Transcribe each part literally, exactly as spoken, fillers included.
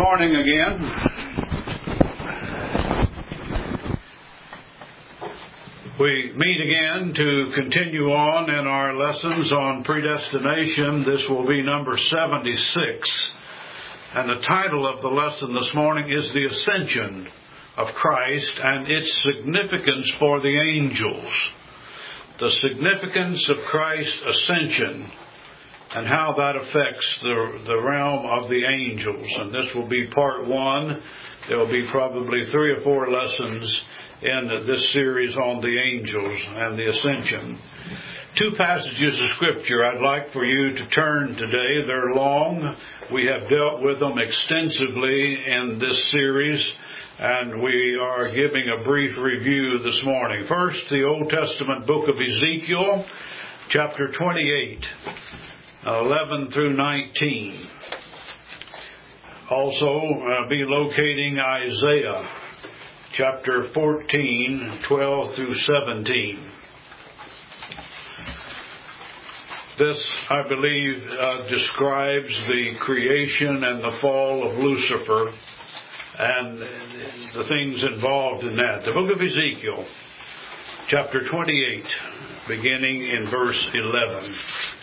morning again. We meet again to continue on in our lessons on predestination. This will be number seventy-six. And the title of the lesson this morning is The Ascension of Christ and its significance for the angels. The significance of Christ's ascension and how that affects the, the realm of the angels. And this will be part one. There will be probably three or four lessons in this series on the angels and the ascension. Two passages of Scripture I'd like for you to turn today. They're long. We have dealt with them extensively in this series, and we are giving a brief review this morning. First, the Old Testament book of Ezekiel, chapter twenty-eight, eleven through nineteen. Also, uh, be locating Isaiah, chapter fourteen, twelve through seventeen. This, I believe, uh, describes the creation and the fall of Lucifer and the things involved in that. The book of Ezekiel, chapter twenty-eight, beginning in verse eleven.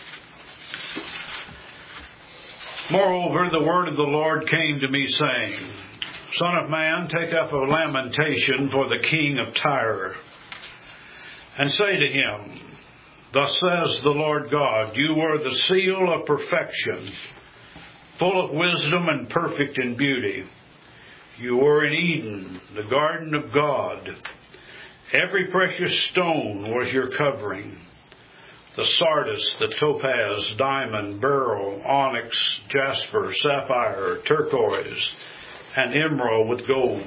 Moreover, the word of the Lord came to me, saying, Son of man, take up a lamentation for the king of Tyre, and say to him, Thus says the Lord God, You were the seal of perfection, full of wisdom and perfect in beauty. You were in Eden, the garden of God. Every precious stone was your covering. The sardius, the topaz, diamond, beryl, onyx, jasper, sapphire, turquoise, and emerald with gold.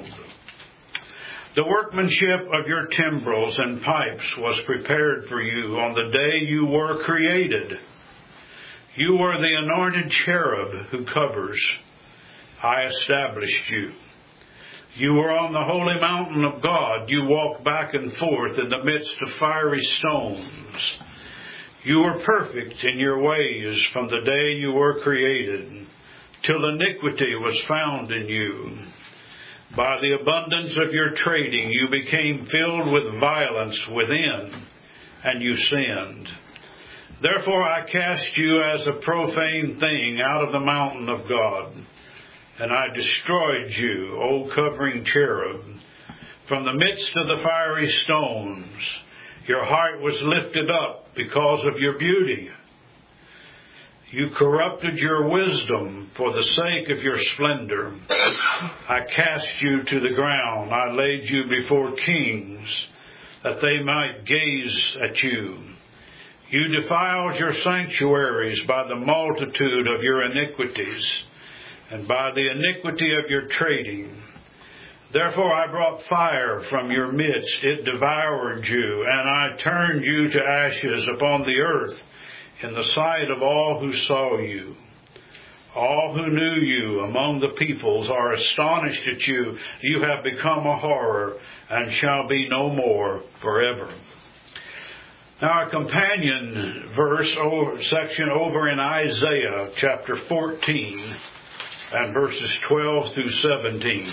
The workmanship of your timbrels and pipes was prepared for you on the day you were created. You were the anointed cherub who covers. I established you. You were on the holy mountain of God. You walked back and forth in the midst of fiery stones. You were perfect in your ways from the day you were created, till iniquity was found in you. By the abundance of your trading, you became filled with violence within, and you sinned. Therefore I cast you as a profane thing out of the mountain of God, and I destroyed you, O covering cherub, from the midst of the fiery stones. Your heart was lifted up because of your beauty. You corrupted your wisdom for the sake of your splendor. I cast you to the ground. I laid you before kings, that they might gaze at you. You defiled your sanctuaries by the multitude of your iniquities, and by the iniquity of your trading. Therefore I brought fire from your midst. It devoured you, and I turned you to ashes upon the earth in the sight of all who saw you. All who knew you among the peoples are astonished at you. You have become a horror and shall be no more forever. Now our companion verse over, section over in Isaiah chapter fourteen and verses twelve through seventeen.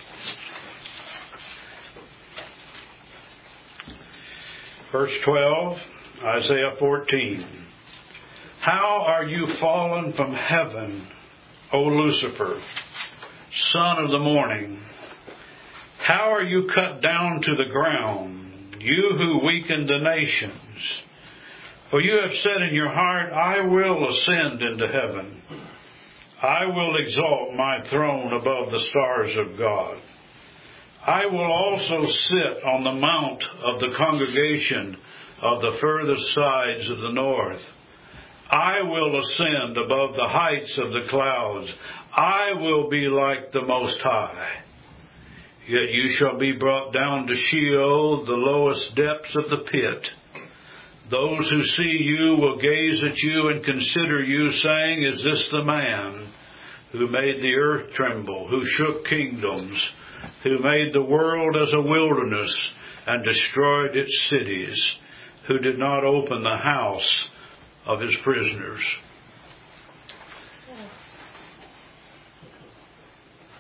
Verse twelve, Isaiah fourteen. How are you fallen from heaven, O Lucifer, son of the morning? How are you cut down to the ground, you who weakened the nations? For you have said in your heart, I will ascend into heaven. I will exalt my throne above the stars of God. I will also sit on the mount of the congregation of the furthest sides of the north. I will ascend above the heights of the clouds. I will be like the Most High. Yet you shall be brought down to Sheol, the lowest depths of the pit. Those who see you will gaze at you and consider you, saying, Is this the man who made the earth tremble, who shook kingdoms, who made the world as a wilderness and destroyed its cities, who did not open the house of his prisoners?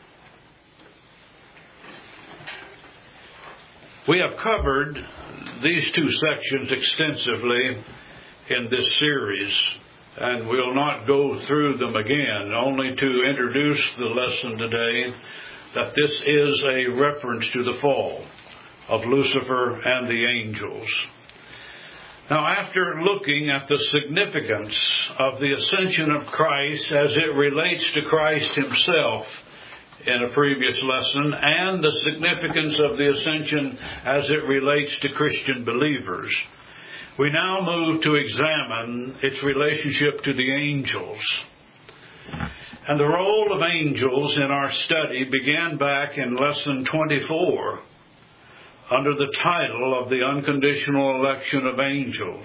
We have covered these two sections extensively in this series, and we'll not go through them again, only to introduce the lesson today that this is a reference to the fall of Lucifer and the angels. Now, after looking at the significance of the ascension of Christ as it relates to Christ himself in a previous lesson, and the significance of the ascension as it relates to Christian believers, we now move to examine its relationship to the angels. And the role of angels in our study began back in lesson twenty-four, under the title of the unconditional election of angels.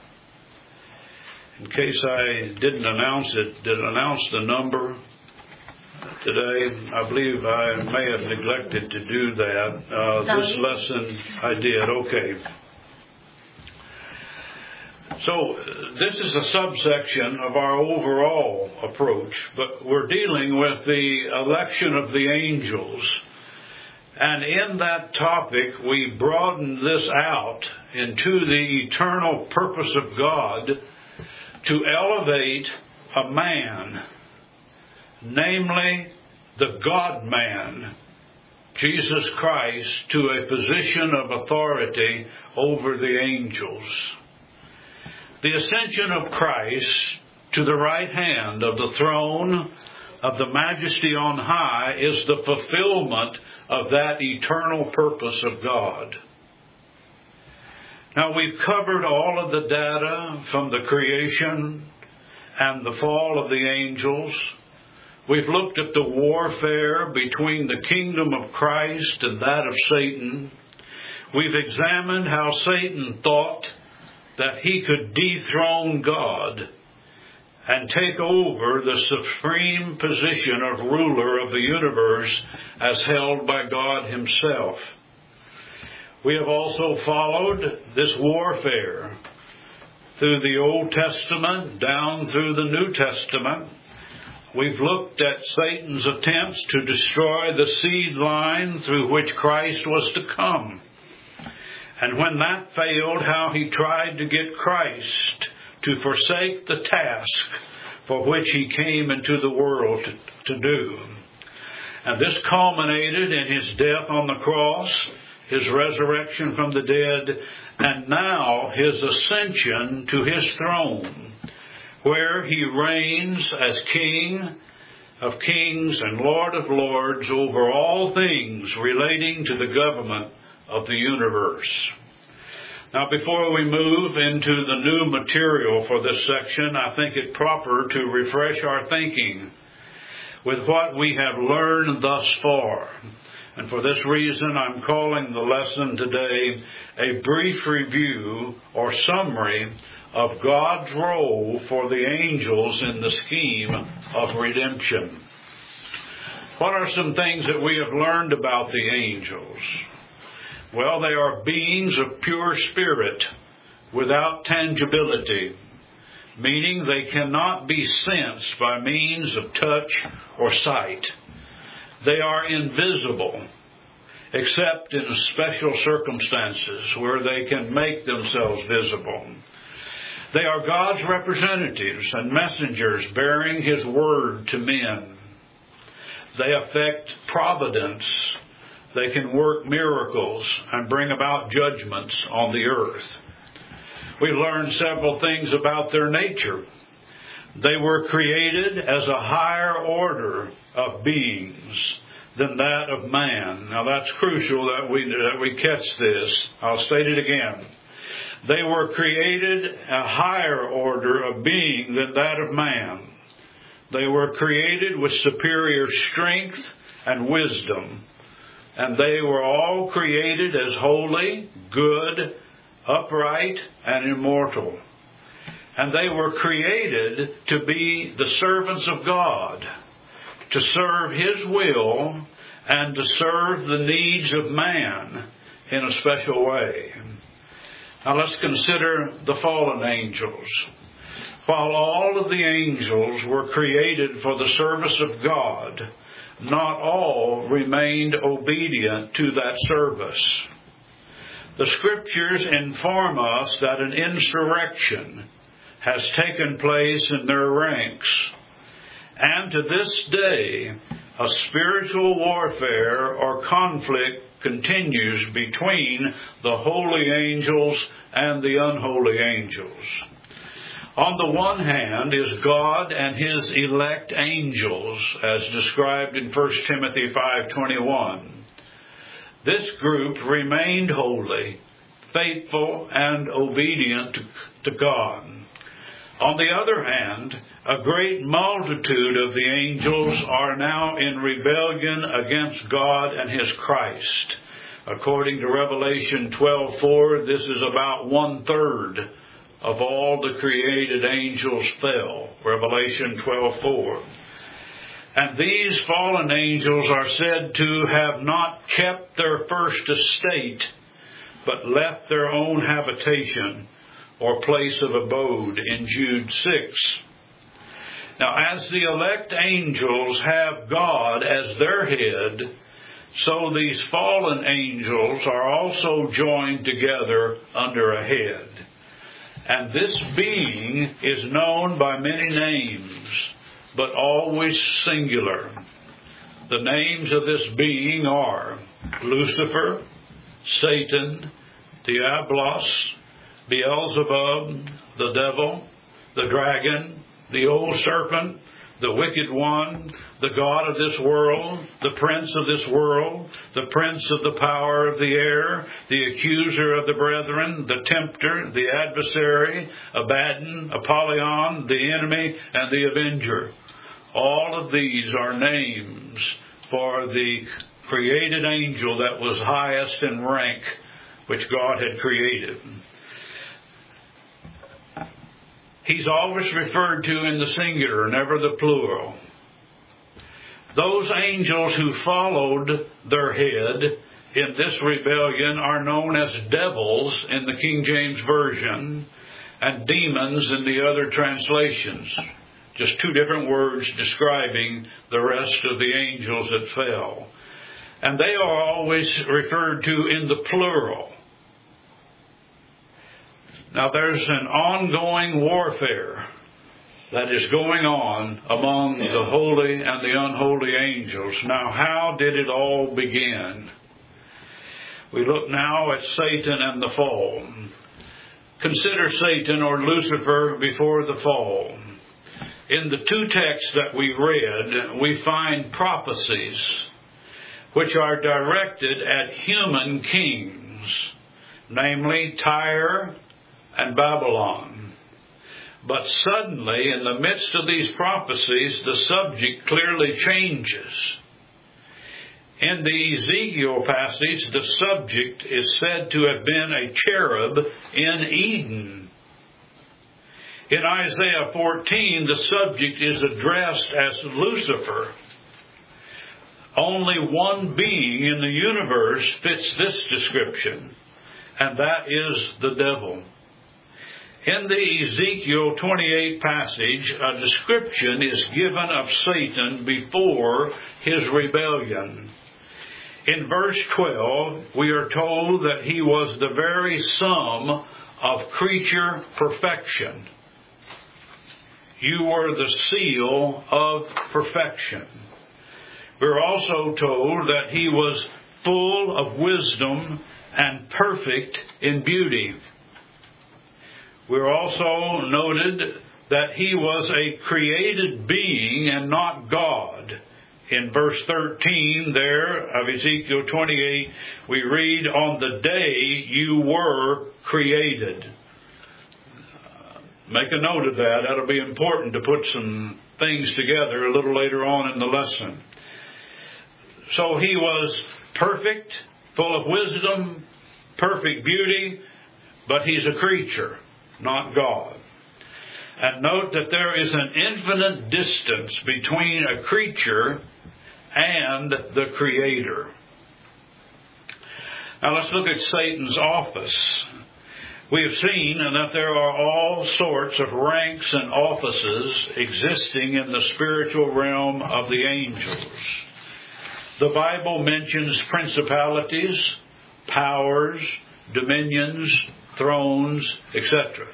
In case I didn't announce it, did announce the number today? I believe I may have neglected to do that. Uh, this lesson I did. Okay. So this is a subsection of our overall approach, but we're dealing with the election of the angels. And in that topic, we broaden this out into the eternal purpose of God to elevate a man, namely the God-man, Jesus Christ, to a position of authority over the angels. The ascension of Christ to the right hand of the throne of the Majesty on high is the fulfillment of that eternal purpose of God. Now, we've covered all of the data from the creation and the fall of the angels. We've looked at the warfare between the kingdom of Christ and that of Satan. We've examined how Satan thought that he could dethrone God and take over the supreme position of ruler of the universe as held by God himself. We have also followed this warfare through the Old Testament down through the New Testament. We've looked at Satan's attempts to destroy the seed line through which Christ was to come. And when that failed, how he tried to get Christ to forsake the task for which he came into the world to, to do. And this culminated in his death on the cross, his resurrection from the dead, and now his ascension to his throne, where he reigns as King of kings and Lord of lords over all things relating to the government of the universe. Now, before we move into the new material for this section, I think it proper to refresh our thinking with what we have learned thus far. And for this reason, I'm calling the lesson today a brief review or summary of God's role for the angels in the scheme of redemption. What are some things that we have learned about the angels? Well, they are beings of pure spirit without tangibility, meaning they cannot be sensed by means of touch or sight. They are invisible, except in special circumstances where they can make themselves visible. They are God's representatives and messengers bearing His word to men. They affect providence. They can work miracles and bring about judgments on the earth. We learned several things about their nature. They were created as a higher order of beings than that of man. Now that's crucial that we, that we catch this. I'll state it again. They were created a higher order of being than that of man. They were created with superior strength and wisdom. And they were all created as holy, good, upright, and immortal. And they were created to be the servants of God, to serve His will and to serve the needs of man in a special way. Now let's consider the fallen angels. While all of the angels were created for the service of God, not all remained obedient to that service. The Scriptures inform us that an insurrection has taken place in their ranks, and to this day, a spiritual warfare or conflict continues between the holy angels and the unholy angels. On the one hand is God and His elect angels, as described in First Timothy five twenty-one. This group remained holy, faithful, and obedient to God. On the other hand, a great multitude of the angels are now in rebellion against God and His Christ. According to Revelation twelve four, this is about one-third of all the created angels fell. Revelation twelve four. And these fallen angels are said to have not kept their first estate, but left their own habitation or place of abode in Jude six. Now, as the elect angels have God as their head, so these fallen angels are also joined together under a head. And this being is known by many names, but always singular. The names of this being are Lucifer, Satan, Diablos, Beelzebub, the devil, the dragon, the old serpent, the wicked one, the god of this world, the prince of this world, the prince of the power of the air, the accuser of the brethren, the tempter, the adversary, Abaddon, Apollyon, the enemy, and the avenger. All of these are names for the created angel that was highest in rank, which God had created. He's always referred to in the singular, never the plural. Those angels who followed their head in this rebellion are known as devils in the King James Version and demons in the other translations. Just two different words describing the rest of the angels that fell. And they are always referred to in the plural. Now, there's an ongoing warfare that is going on among the holy and the unholy angels. Now, how did it all begin? We look now at Satan and the fall. Consider Satan or Lucifer before the fall. In the two texts that we read, we find prophecies which are directed at human kings, namely Tyre and Babylon. But suddenly, in the midst of these prophecies, the subject clearly changes. In the Ezekiel passage, the subject is said to have been a cherub in Eden. In Isaiah fourteen, the subject is addressed as Lucifer. Only one being in the universe fits this description, and that is the devil. In the Ezekiel twenty-eight passage, a description is given of Satan before his rebellion. In verse twelve, we are told that he was the very sum of creature perfection. You were the seal of perfection. We're also told that he was full of wisdom and perfect in beauty. We're also noted that he was a created being and not God. In verse thirteen there of Ezekiel twenty-eight, we read, "On the day you were created." Make a note of that. That'll be important to put some things together a little later on in the lesson. So he was perfect, full of wisdom, perfect beauty, but he's a creature, not God. And note that there is an infinite distance between a creature and the Creator. Now let's look at Satan's office. We have seen that there are all sorts of ranks and offices existing in the spiritual realm of the angels. The Bible mentions principalities, powers, dominions, thrones, et cetera.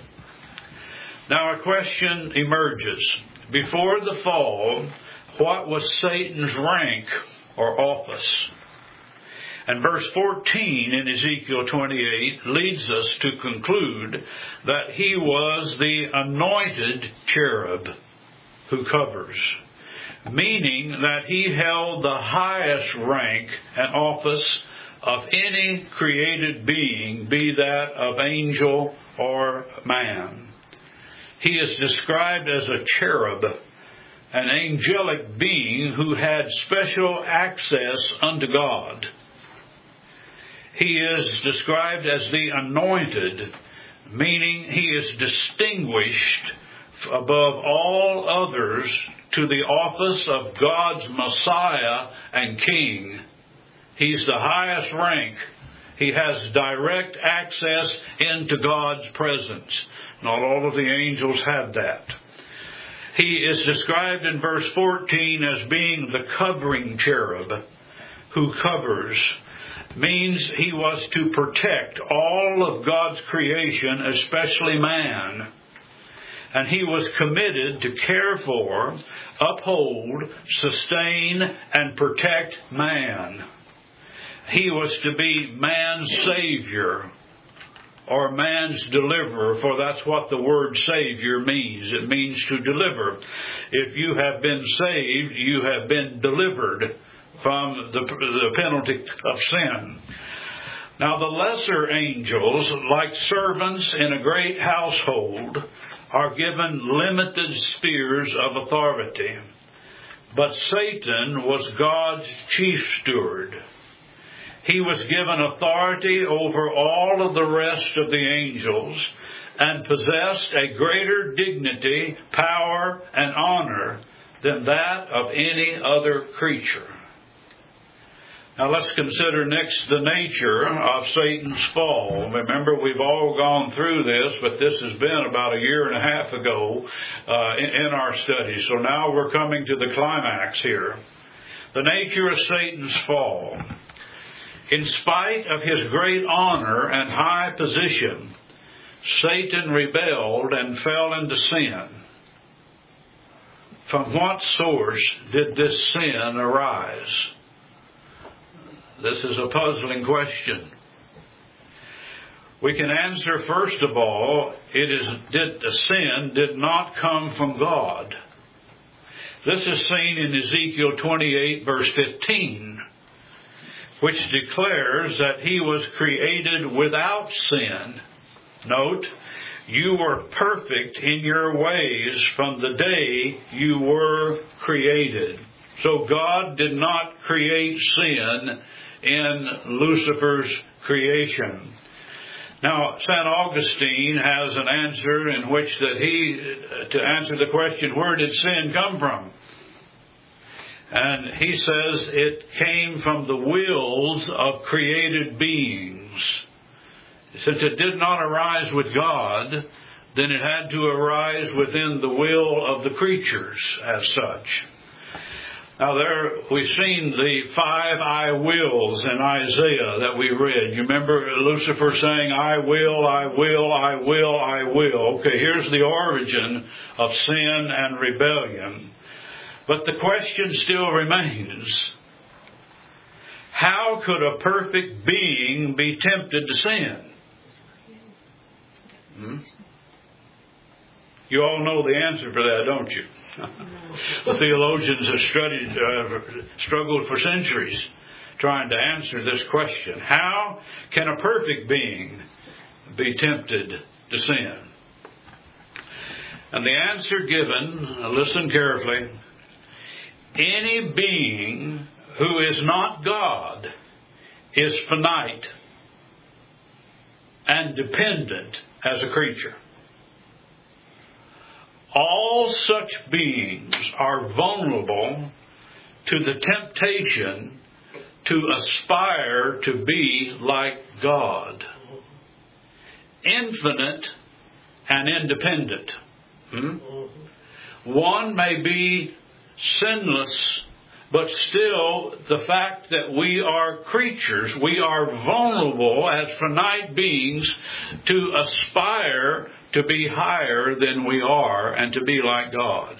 Now a question emerges. Before the fall, what was Satan's rank or office? And verse fourteen in Ezekiel twenty-eight leads us to conclude that he was the anointed cherub who covers, meaning that he held the highest rank and office of any created being, be that of angel or man. He is described as a cherub, an angelic being who had special access unto God. He is described as the anointed, meaning he is distinguished above all others to the office of God's Messiah and King. He's the highest rank. He has direct access into God's presence. Not all of the angels have that. He is described in verse fourteen as being the covering cherub who covers. Means he was to protect all of God's creation, especially man. And he was committed to care for, uphold, sustain, and protect man. He was to be man's Savior, or man's deliverer, for that's what the word Savior means. It means to deliver. If you have been saved, you have been delivered from the, the penalty of sin. Now the lesser angels, like servants in a great household, are given limited spheres of authority. But Satan was God's chief steward. He was given authority over all of the rest of the angels and possessed a greater dignity, power, and honor than that of any other creature. Now let's consider next the nature of Satan's fall. Remember, we've all gone through this, but this has been about a year and a half ago uh, in, in our study. So now we're coming to the climax here. The nature of Satan's fall. In spite of his great honor and high position, Satan rebelled and fell into sin. From what source did this sin arise? This is a puzzling question. We can answer, first of all, it is did the sin did not come from God. This is seen in Ezekiel twenty-eight, verse fifteen, which declares that he was created without sin. Note, you were perfect in your ways from the day you were created. So God did not create sin in Lucifer's creation. Now, Saint Augustine has an answer in which that he, to answer the question, where did sin come from? And he says it came from the wills of created beings. Since it did not arise with God, then it had to arise within the will of the creatures as such. Now there, we've seen the five I wills in Isaiah that we read. You remember Lucifer saying, I will, I will, I will, I will. Okay, here's the origin of sin and rebellion. But the question still remains, how could a perfect being be tempted to sin? Hmm? You all know the answer for that, don't you? The theologians have studied, uh, struggled for centuries trying to answer this question. How can a perfect being be tempted to sin? And the answer given, listen carefully, any being who is not God is finite and dependent as a creature. All such beings are vulnerable to the temptation to aspire to be like God. Infinite and independent. Hmm? One may be sinless But still, the fact that we are creatures, we are vulnerable as finite beings to aspire to be higher than we are and to be like God.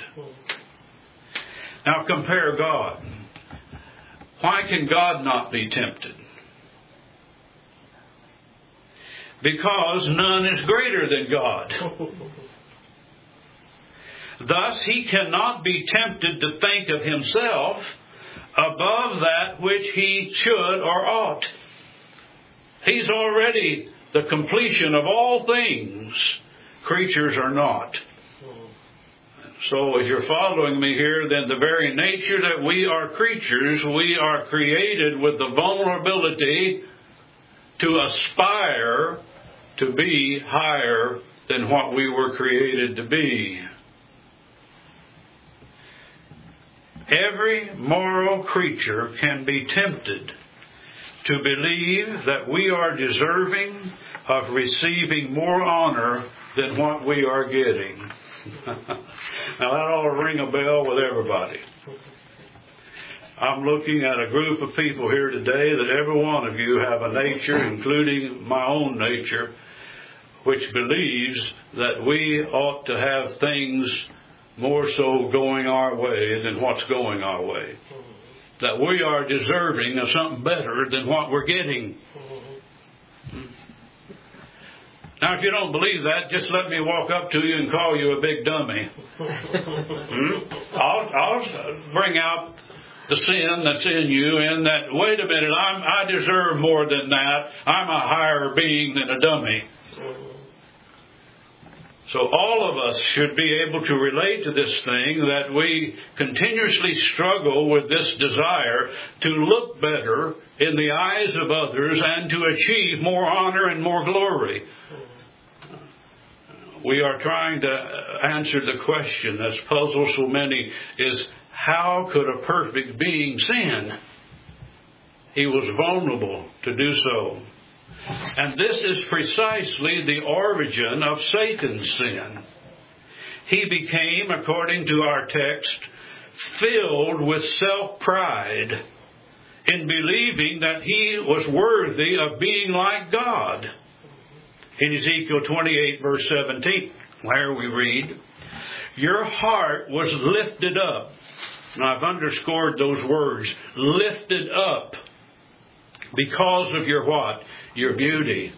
Now compare God. Why can God not be tempted? Because none is greater than God. Thus, He cannot be tempted to think of Himself above that which He should or ought. He's already the completion of all things. Creatures are not. So if you're following me here, then the very nature that we are creatures, we are created with the vulnerability to aspire to be higher than what we were created to be. Every moral creature can be tempted to believe that we are deserving of receiving more honor than what we are getting. Now that ought to ring a bell with everybody. I'm looking at a group of people here today that every one of you have a nature, including my own nature, which believes that we ought to have things more so going our way than what's going our way. That we are deserving of something better than what we're getting. Now, if you don't believe that, just let me walk up to you and call you a big dummy. hmm? I'll, I'll bring out the sin that's in you and that, wait a minute, I'm, I deserve more than that. I'm a higher being than a dummy. So all of us should be able to relate to this thing that we continuously struggle with this desire to look better in the eyes of others and to achieve more honor and more glory. We are trying to answer the question that's puzzled so many is, how could a perfect being sin? He was vulnerable to do so. And this is precisely the origin of Satan's sin. He became, according to our text, filled with self-pride in believing that he was worthy of being like God. In Ezekiel twenty-eight, verse seventeen, where we read, "Your heart was lifted up." Now I've underscored those words, lifted up, because of your what? Your beauty.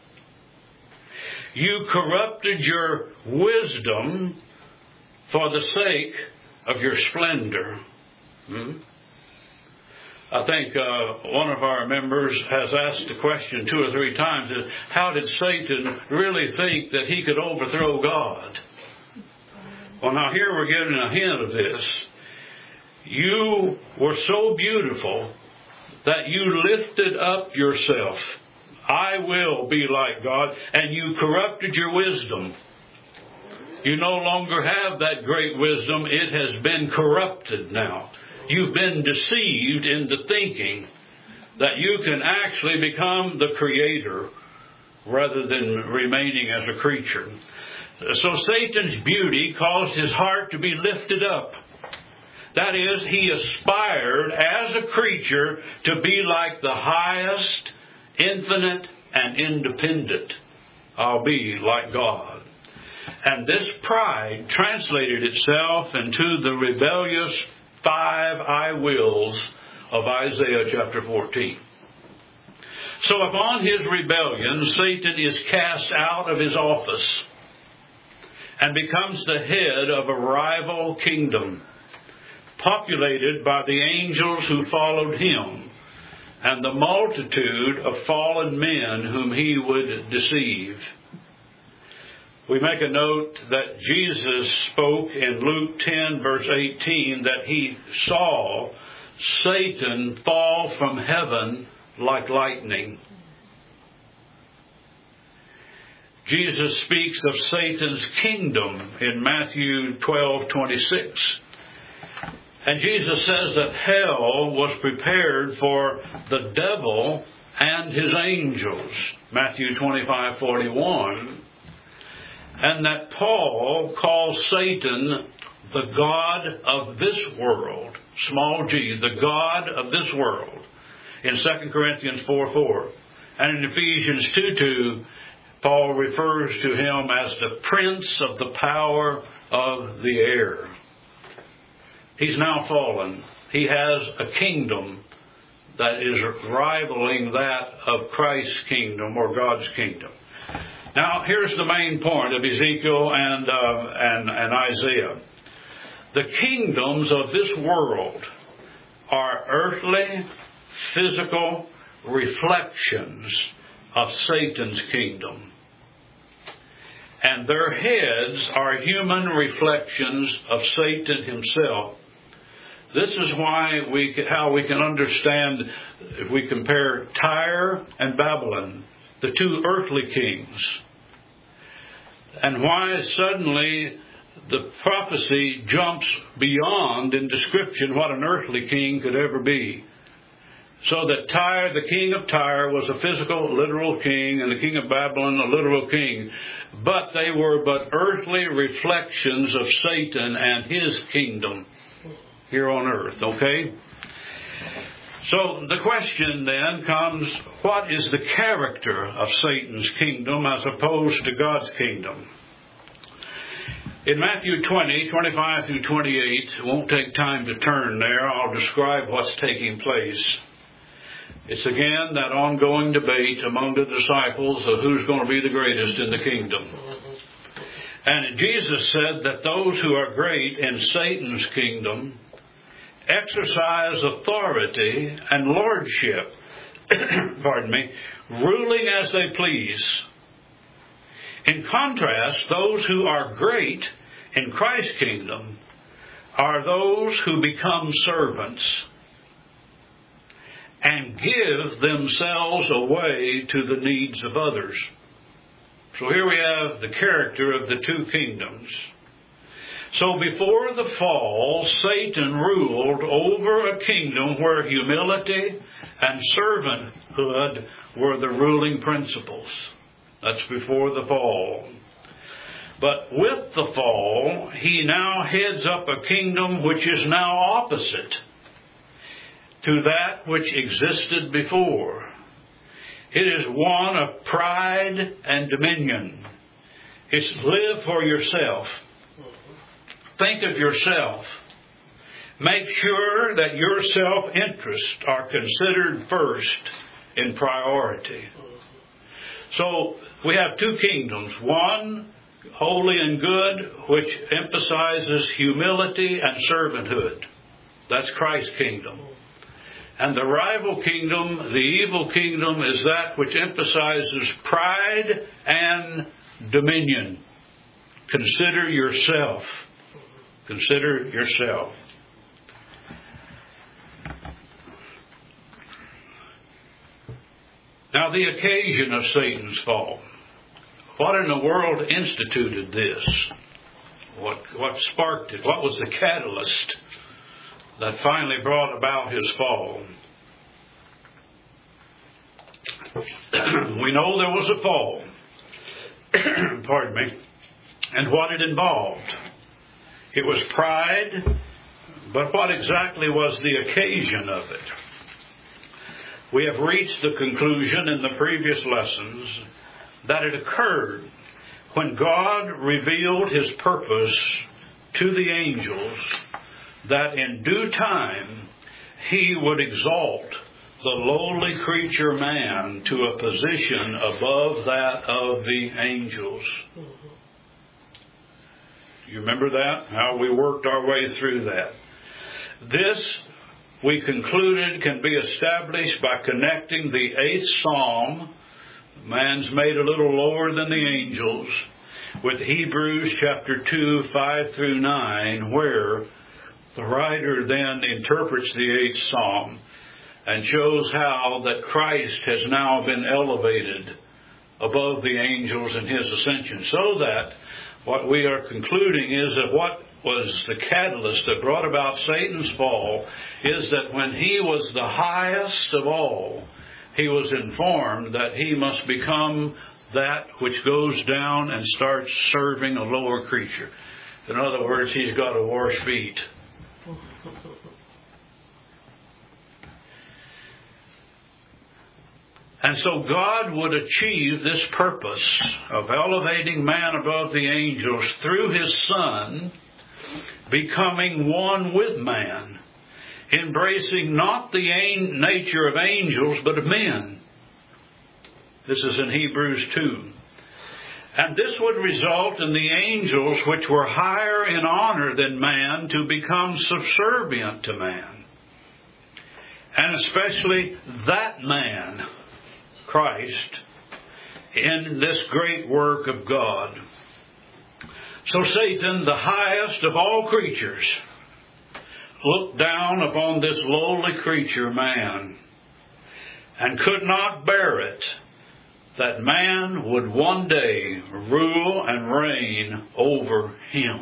You corrupted your wisdom for the sake of your splendor. Hmm? I think uh, one of our members has asked the question two or three times, is, how did Satan really think that he could overthrow God? Well, now here we're getting a hint of this. You were so beautiful that you lifted up yourself. I will be like God, and you corrupted your wisdom. You no longer have that great wisdom. It has been corrupted now. You've been deceived into thinking that you can actually become the creator rather than remaining as a creature. So Satan's beauty caused his heart to be lifted up. That is, he aspired as a creature to be like the highest, infinite, and independent. I'll be like God. And this pride translated itself into the rebellious five I wills of Isaiah chapter fourteen. So upon his rebellion, Satan is cast out of his office and becomes the head of a rival kingdom, populated by the angels who followed him and the multitude of fallen men whom he would deceive. We make a note that Jesus spoke in Luke ten, verse eighteen, that he saw Satan fall from heaven like lightning. Jesus speaks of Satan's kingdom in Matthew twelve twenty-six. And Jesus says that hell was prepared for the devil and his angels, Matthew twenty-five forty-one. And that Paul calls Satan the god of this world, small g, the God of this world, in Second Corinthians four four. And in Ephesians two two, Paul refers to him as the prince of the power of the air. He's now fallen. He has a kingdom that is rivaling that of Christ's kingdom or God's kingdom. Now, here's the main point of Ezekiel and, uh, and, and Isaiah. The kingdoms of this world are earthly, physical reflections of Satan's kingdom. And their heads are human reflections of Satan himself. This is why we how we can understand, if we compare Tyre and Babylon, the two earthly kings, and why suddenly the prophecy jumps beyond in description what an earthly king could ever be. So that Tyre, the king of Tyre, was a physical, literal king, and the king of Babylon, a literal king. But they were but earthly reflections of Satan and his kingdom here on earth, okay? So the question then comes, what is the character of Satan's kingdom as opposed to God's kingdom? In Matthew twenty, twenty-five through twenty-eight, it won't take time to turn there. I'll describe what's taking place. It's again that ongoing debate among the disciples of who's going to be the greatest in the kingdom. And Jesus said that those who are great in Satan's kingdom exercise authority and lordship, pardon me, ruling as they please. In contrast, those who are great in Christ's kingdom are those who become servants and give themselves away to the needs of others. So here we have the character of the two kingdoms. So before the fall, Satan ruled over a kingdom where humility and servanthood were the ruling principles. That's before the fall. But with the fall, he now heads up a kingdom which is now opposite to that which existed before. It is one of pride and dominion. It's live for yourself. Think of yourself. Make sure that your self-interests are considered first in priority. So we have two kingdoms. One, holy and good, which emphasizes humility and servanthood. That's Christ's kingdom. And the rival kingdom, the evil kingdom, is that which emphasizes pride and dominion. Consider yourself. Consider yourself. Now, the occasion of Satan's fall. What in the world instituted this? What, what sparked it? What was the catalyst that finally brought about his fall? We know there was a fall. Pardon me. And what it involved. It was pride, but what exactly was the occasion of it? We have reached the conclusion in the previous lessons that it occurred when God revealed His purpose to the angels, that in due time He would exalt the lowly creature man to a position above that of the angels. You remember that? How we worked our way through that. This, we concluded, can be established by connecting the eighth Psalm, man's made a little lower than the angels, with Hebrews chapter two, five through nine, where the writer then interprets the eighth Psalm and shows how that Christ has now been elevated above the angels in His ascension, so that what we are concluding is that what was the catalyst that brought about Satan's fall is that when he was the highest of all, he was informed that he must become that which goes down and starts serving a lower creature. In other words, he's got to wash feet. And so God would achieve this purpose of elevating man above the angels through His Son becoming one with man, embracing not the nature of angels but of men. This is in Hebrews two. And this would result in the angels, which were higher in honor than man, to become subservient to man. And especially that man, Christ, in this great work of God. So Satan, the highest of all creatures, looked down upon this lowly creature, man, and could not bear it that man would one day rule and reign over him.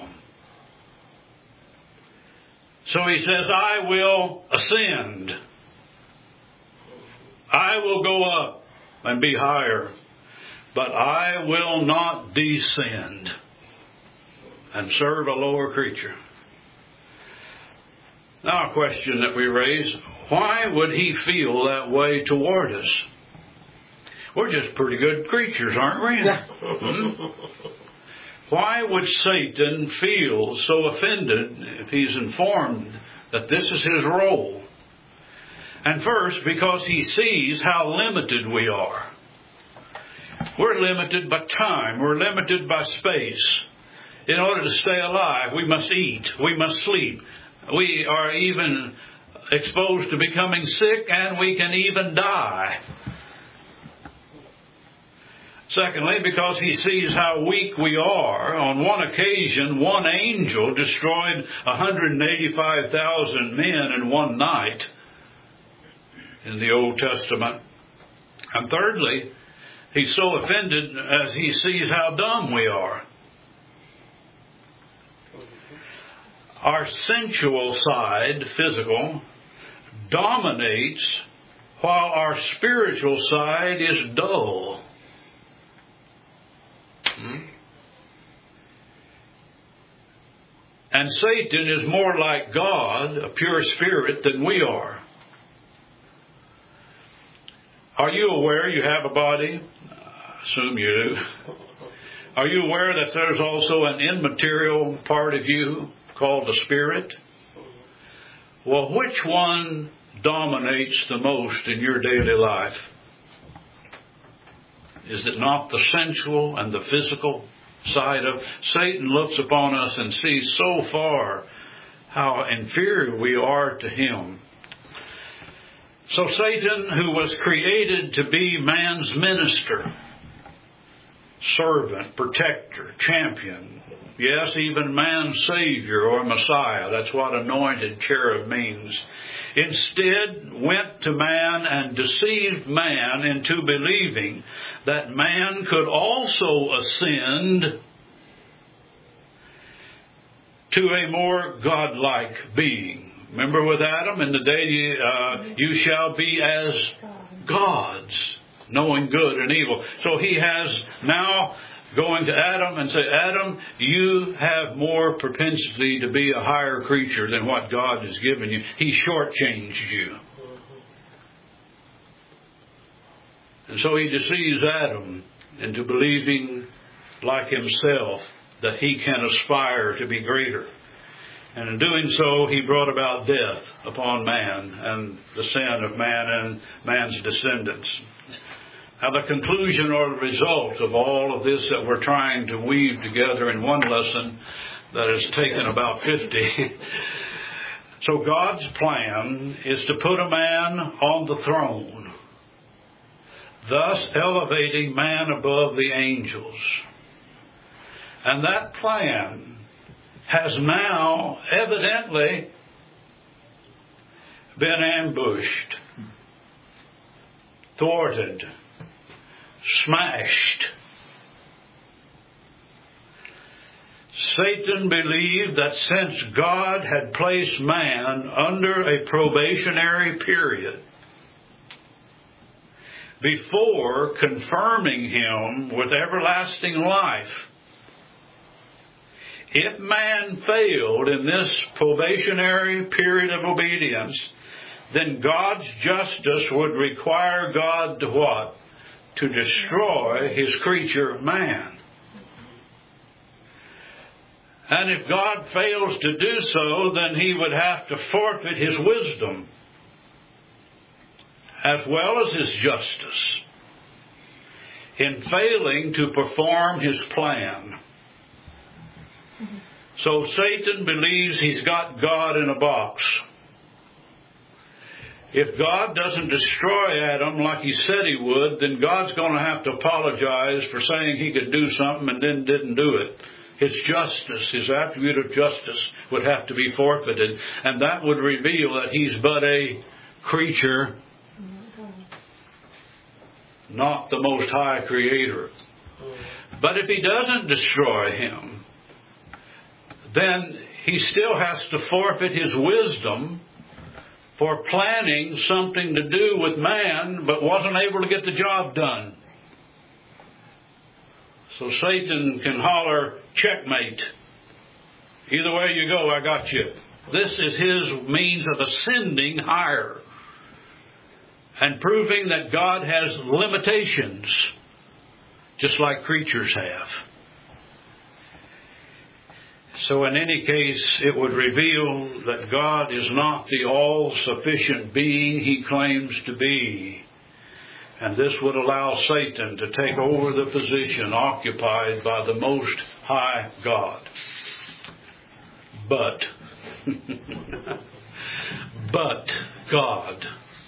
So he says, I will ascend. I will go up and be higher, but I will not descend and serve a lower creature. Now a question that we raise, why would he feel that way toward us? We're just pretty good creatures, aren't we? Yeah. Hmm? Why would Satan feel so offended if he's informed that this is his role? And first, because he sees how limited we are. We're limited by time. We're limited by space. In order to stay alive, we must eat. We must sleep. We are even exposed to becoming sick, and we can even die. Secondly, because he sees how weak we are. On one occasion, one angel destroyed one hundred eighty-five thousand men in one night in the Old Testament. And thirdly, he's so offended as he sees how dumb we are. Our sensual side, physical, dominates while our spiritual side is dull. Hmm? And Satan is more like God, a pure spirit, than we are. Are you aware you have a body? I assume you do. Are you aware that there's also an immaterial part of you called the spirit? Well, which one dominates the most in your daily life? Is it not the sensual and the physical side of Satan looks upon us and sees so far how inferior we are to him. So Satan, who was created to be man's minister, servant, protector, champion, yes, even man's Savior or Messiah, that's what anointed cherub means, instead went to man and deceived man into believing that man could also ascend to a more godlike being. Remember with Adam, in the day uh, you shall be as gods, knowing good and evil. So he has now going to Adam and say, Adam, you have more propensity to be a higher creature than what God has given you. He shortchanged you. And so he deceives Adam into believing, like himself, that he can aspire to be greater. And in doing so, he brought about death upon man and the sin of man and man's descendants. Now, the conclusion or the result of all of this that we're trying to weave together in one lesson that has taken about fifty. So God's plan is to put a man on the throne, thus elevating man above the angels. And that plan has now evidently been ambushed, thwarted, smashed. Satan believed that since God had placed man under a probationary period, before confirming him with everlasting life, if man failed in this probationary period of obedience, then God's justice would require God to what? To destroy His creature, man. And if God fails to do so, then He would have to forfeit His wisdom as well as His justice in failing to perform His plan. So Satan believes he's got God in a box. If God doesn't destroy Adam like He said He would, then God's going to have to apologize for saying He could do something and then didn't do it. His justice, His attribute of justice, would have to be forfeited. And that would reveal that He's but a creature, not the Most High Creator. But if He doesn't destroy him, then He still has to forfeit His wisdom for planning something to do with man, but wasn't able to get the job done. So Satan can holler, checkmate. Either way you go, I got you. This is his means of ascending higher and proving that God has limitations, just like creatures have. So in any case, it would reveal that God is not the all-sufficient being He claims to be. And this would allow Satan to take over the position occupied by the Most High God. But, but God,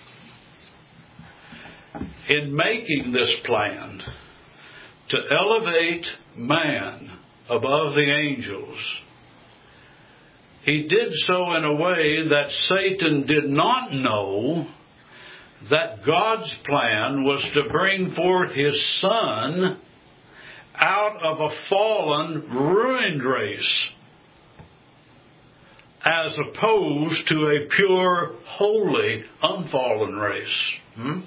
in making this plan to elevate man above the angels, He did so in a way that Satan did not know that God's plan was to bring forth His Son out of a fallen, ruined race, as opposed to a pure, holy, unfallen race. Hmm?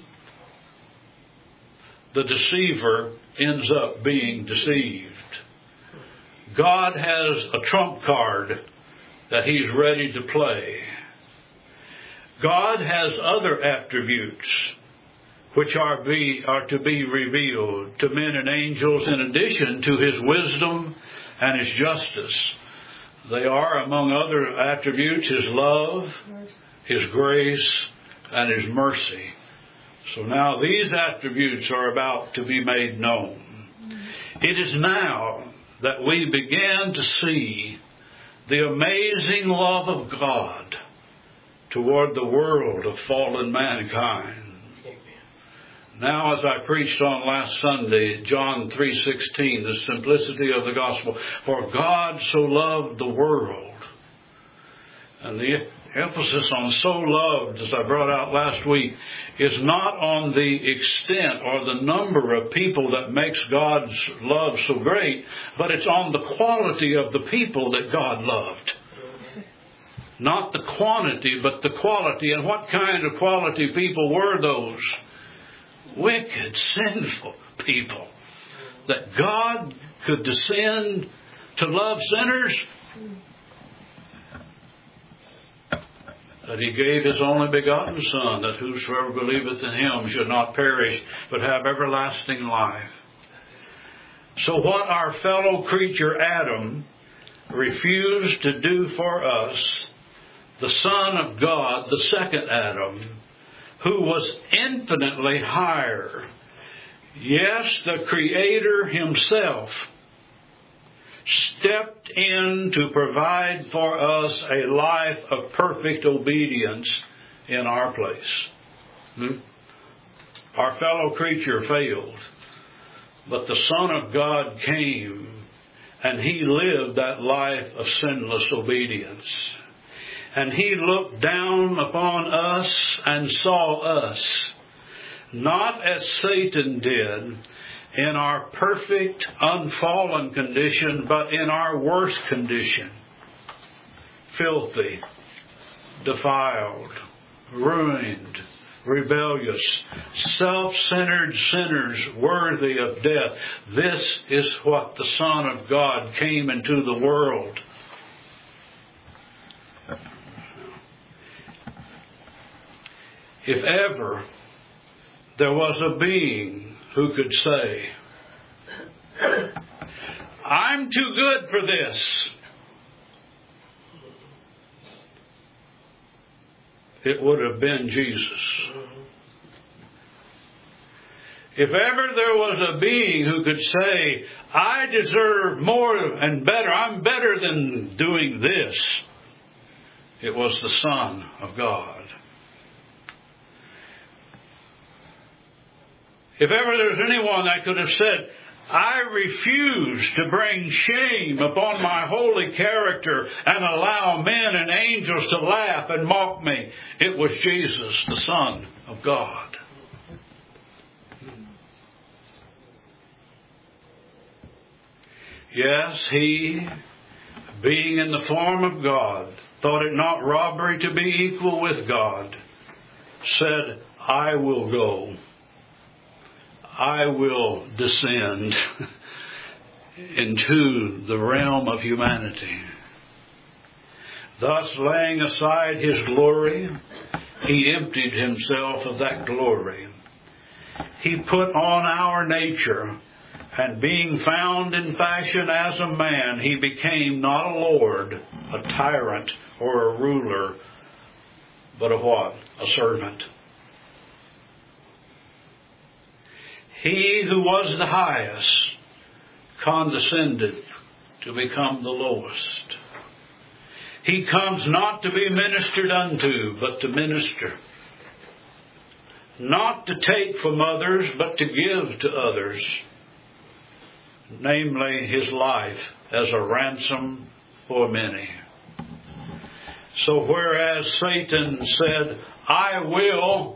The deceiver ends up being deceived. God has a trump card that He's ready to play. God has other attributes which are, be, are to be revealed to men and angels in addition to His wisdom and His justice. They are, among other attributes, His love, His grace, and His mercy. So now these attributes are about to be made known. It is now that we begin to see the amazing love of God toward the world of fallen mankind. Now, as I preached on last Sunday, John three sixteen, the simplicity of the gospel. For God so loved the world. And the emphasis on so loved, as I brought out last week, is not on the extent or the number of people that makes God's love so great, but it's on the quality of the people that God loved. Not the quantity, but the quality. And what kind of quality people were those? Wicked, sinful people. That God could descend to love sinners. That He gave His only begotten Son, that whosoever believeth in Him should not perish, but have everlasting life. So what our fellow creature Adam refused to do for us, the Son of God, the second Adam, who was infinitely higher, yes, the Creator Himself, stepped in to provide for us a life of perfect obedience in our place. Hmm? Our fellow creature failed, but the Son of God came and He lived that life of sinless obedience. And He looked down upon us and saw us, not as Satan did, in our perfect, unfallen condition, but in our worst condition. Filthy, defiled, ruined, rebellious, self-centered sinners worthy of death. This is what the Son of God came into the world. If ever there was a being who could say, I'm too good for this, it would have been Jesus. If ever there was a being who could say, I deserve more and better, I'm better than doing this, it was the Son of God. If ever there's anyone that could have said, I refuse to bring shame upon my holy character and allow men and angels to laugh and mock me, it was Jesus, the Son of God. Yes, he, being in the form of God, thought it not robbery to be equal with God, said, I will go. I will descend into the realm of humanity. Thus, laying aside his glory, he emptied himself of that glory. He put on our nature, and being found in fashion as a man, he became not a lord, a tyrant, or a ruler, but a what? A servant. He who was the highest condescended to become the lowest. He comes not to be ministered unto, but to minister. Not to take from others, but to give to others. Namely, his life as a ransom for many. So whereas Satan said, I will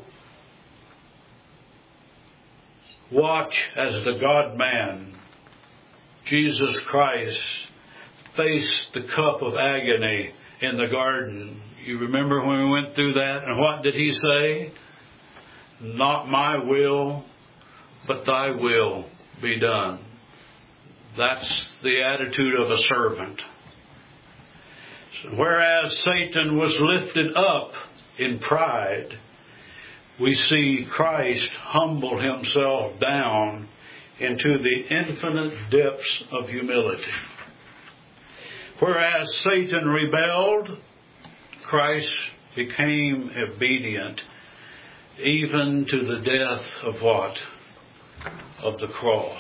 watch as the God-man, Jesus Christ faced the cup of agony in the garden. You remember when we went through that? And what did he say? Not my will, but thy will be done. That's the attitude of a servant. So whereas Satan was lifted up in pride, we see Christ humble himself down into the infinite depths of humility. Whereas Satan rebelled, Christ became obedient, even to the death of what? Of the cross.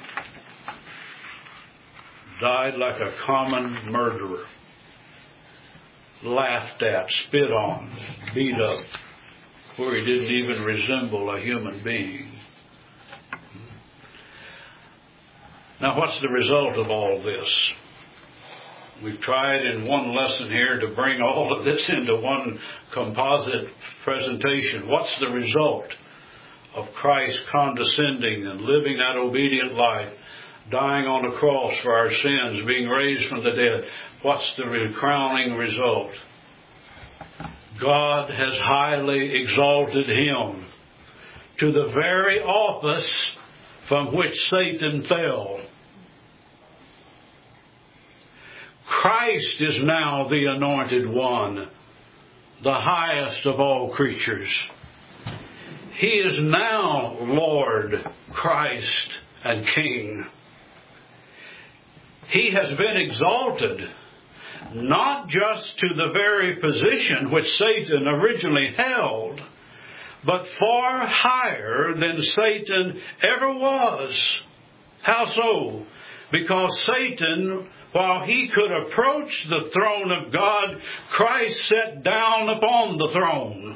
Died like a common murderer. Laughed at, spit on, beat up, where he didn't even resemble a human being. Now, what's the result of all this? We've tried in one lesson here to bring all of this into one composite presentation. What's the result of Christ condescending and living that obedient life, dying on a cross for our sins, being raised from the dead? What's the crowning result? God has highly exalted him to the very office from which Satan fell. Christ is now the anointed one, the highest of all creatures. He is now Lord, Christ, and King. He has been exalted, not just to the very position which Satan originally held, but far higher than Satan ever was. How so? Because Satan, while he could approach the throne of God, Christ sat down upon the throne.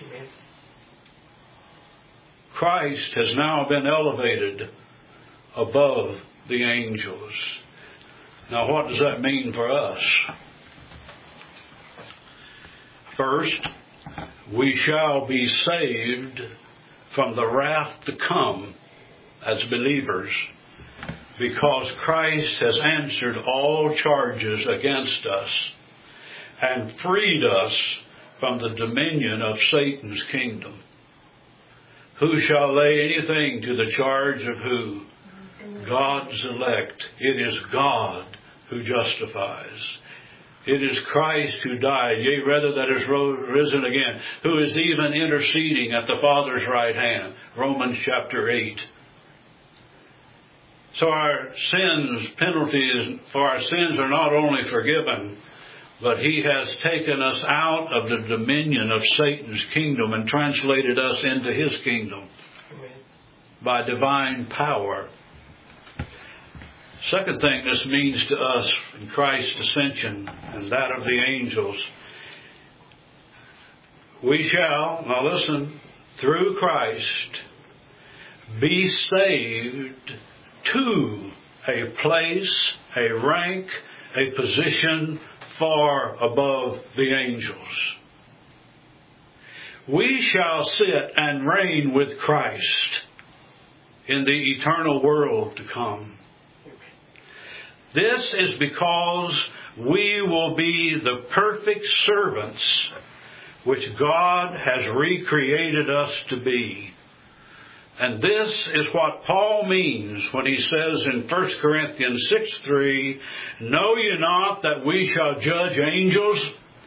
Christ has now been elevated above the angels. Now, what does that mean for us? First, we shall be saved from the wrath to come as believers, because Christ has answered all charges against us and freed us from the dominion of Satan's kingdom. Who shall lay anything to the charge of who? God's elect. It is God who justifies. It is Christ who died, yea, rather that is risen again, who is even interceding at the Father's right hand. Romans chapter eight. So our sins, penalties for our sins are not only forgiven, but He has taken us out of the dominion of Satan's kingdom and translated us into His kingdom by divine power. Second thing this means to us in Christ's ascension and that of the angels, we shall, now listen, through Christ be saved to a place, a rank, a position far above the angels. We shall sit and reign with Christ in the eternal world to come. This is because we will be the perfect servants which God has recreated us to be. And this is what Paul means when he says in First Corinthians six three, know ye not that we shall judge angels?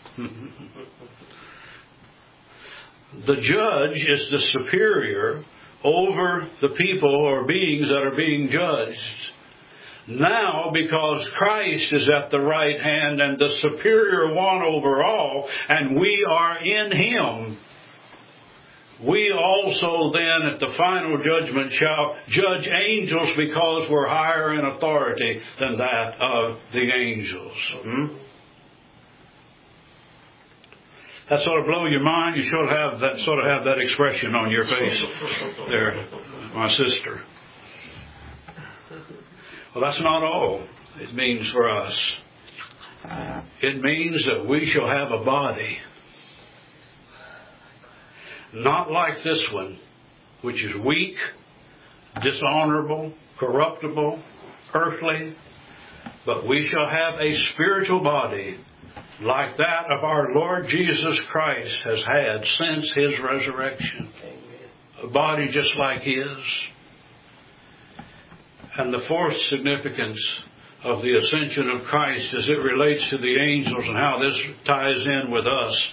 The judge is the superior over the people or beings that are being judged. Now, because Christ is at the right hand and the superior one over all, and we are in Him, we also then at the final judgment shall judge angels because we're higher in authority than that of the angels. Hmm? That sort of blow your mind. You should have that sort of have that expression on your face there, my sister. Well, that's not all it means for us. It means that we shall have a body. Not like this one, which is weak, dishonorable, corruptible, earthly, but we shall have a spiritual body like that of our Lord Jesus Christ has had since His resurrection. A body just like His. And the fourth significance of the ascension of Christ as it relates to the angels and how this ties in with us.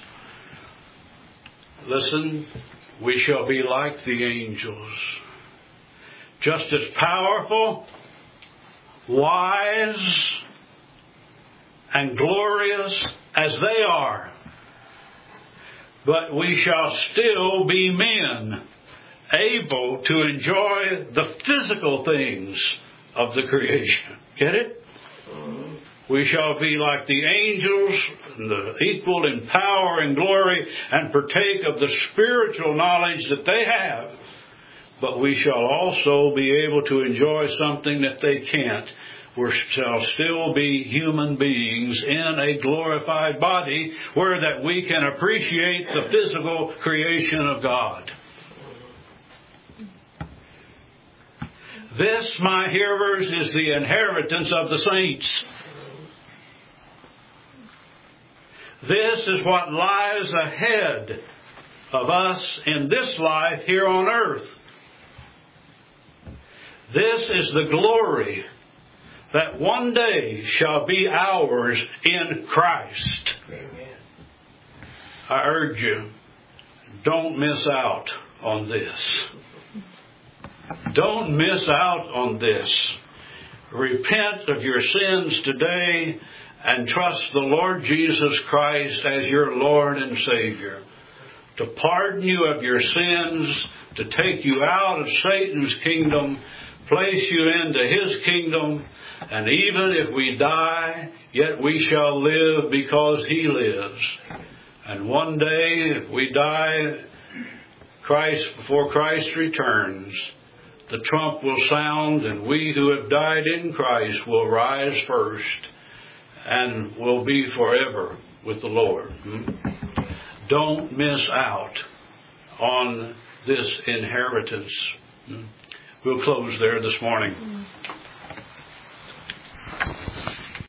Listen, we shall be like the angels. Just as powerful, wise, and glorious as they are. But we shall still be men, able to enjoy the physical things of the creation. Get it? We shall be like the angels, the equal in power and glory, and partake of the spiritual knowledge that they have. But we shall also be able to enjoy something that they can't. We shall still be human beings in a glorified body where that we can appreciate the physical creation of God. This, my hearers, is the inheritance of the saints. This is what lies ahead of us in this life here on earth. This is the glory that one day shall be ours in Christ. Amen. I urge you, don't miss out on this. Don't miss out on this. Repent of your sins today and trust the Lord Jesus Christ as your Lord and Savior to pardon you of your sins, to take you out of Satan's kingdom, place you into His kingdom, and even if we die, yet we shall live because He lives. And one day, if we die Christ before Christ returns, the trump will sound, and we who have died in Christ will rise first and will be forever with the Lord. Hmm? Don't miss out on this inheritance. Hmm? We'll close there this morning.